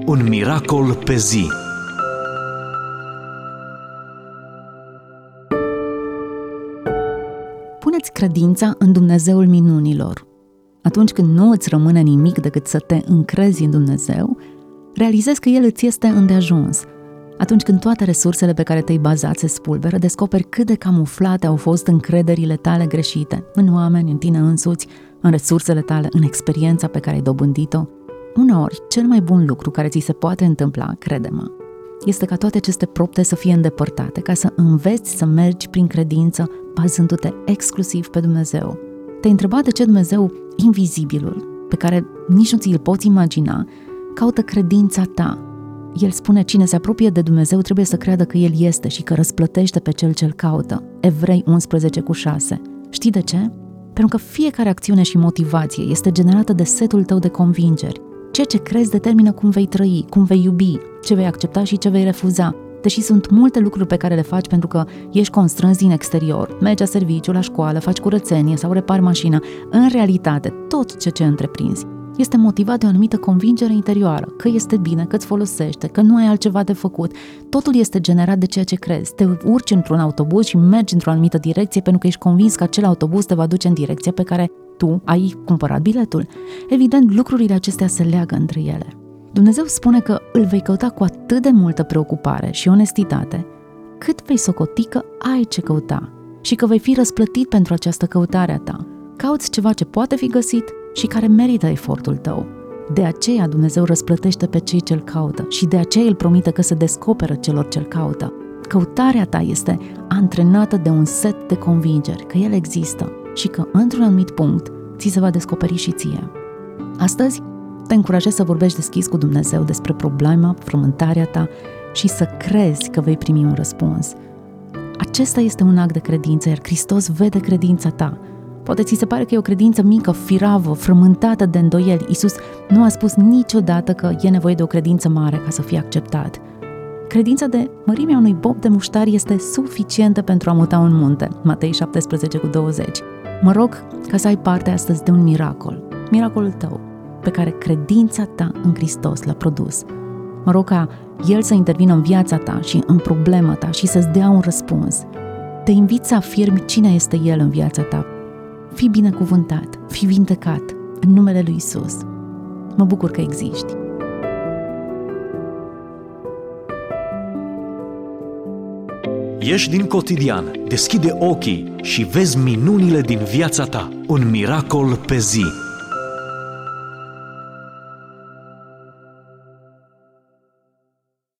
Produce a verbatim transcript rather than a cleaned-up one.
Un miracol pe zi. Puneți credința în Dumnezeul minunilor. Atunci când nu îți rămâne nimic decât să te încrezi în Dumnezeu, realizezi că El îți este îndeajuns. Atunci când toate resursele pe care te-ai bazat se spulberă, descoperi cât de camuflate au fost încrederile tale greșite, în oameni, în tine însuți, în resursele tale, în experiența pe care ai dobândit-o. Uneori, cel mai bun lucru care ți se poate întâmpla, crede-mă, este ca toate aceste propte să fie îndepărtate, ca să înveți să mergi prin credință, bazându-te exclusiv pe Dumnezeu. Te-ai întrebat de ce Dumnezeu, invizibilul, pe care nici nu ți-l poți imagina, caută credința ta. El spune, cine se apropie de Dumnezeu trebuie să creadă că El este și că răsplătește pe cel ce-l caută. Evrei unsprezece cu șase. Știi de ce? Pentru că fiecare acțiune și motivație este generată de setul tău de convingeri. Ceea ce crezi determină cum vei trăi, cum vei iubi, ce vei accepta și ce vei refuza. Deși sunt multe lucruri pe care le faci pentru că ești constrâns din exterior, mergi la serviciu, la școală, faci curățenie sau repari mașina, în realitate, tot ce ce întreprinzi este motivat de o anumită convingere interioară, că este bine, că îți folosește, că nu ai altceva de făcut. Totul este generat de ceea ce crezi. Te urci într-un autobuz și mergi într-o anumită direcție pentru că ești convins că acel autobuz te va duce în direcția pe care tu ai cumpărat biletul. Evident, lucrurile acestea se leagă între ele. Dumnezeu spune că îl vei căuta cu atât de multă preocupare și onestitate, cât vei socoti că ai ce căuta și că vei fi răsplătit pentru această căutare a ta. Cauți ceva ce poate fi găsit și care merită efortul tău. De aceea Dumnezeu răsplătește pe cei ce-L caută și de aceea El promite că se descoperă celor ce-L caută. Căutarea ta este antrenată de un set de convingeri, că El există și că într-un anumit punct ți se va descoperi și ție. Astăzi te încurajez să vorbești deschis cu Dumnezeu despre problema, frământarea ta și să crezi că vei primi un răspuns. Acesta este un act de credință, iar Hristos vede credința ta. Poate ți se pare că e o credință mică, firavă, frământată de îndoieli. Iisus nu a spus niciodată că e nevoie de o credință mare ca să fie acceptat. Credința de mărimea unui bob de muștar este suficientă pentru a muta un munte. Matei șaptesprezece cu douăzeci. Mă rog ca să ai parte astăzi de un miracol, miracolul tău, pe care credința ta în Hristos l-a produs. Mă rog ca El să intervină în viața ta și în problema ta și să-ți dea un răspuns. Te invit să afirmi cine este El în viața ta. Fii binecuvântat, fii vindecat în numele lui Iisus. Mă bucur că existi. Ieși din cotidian, deschide ochii și vezi minunile din viața ta. Un miracol pe zi.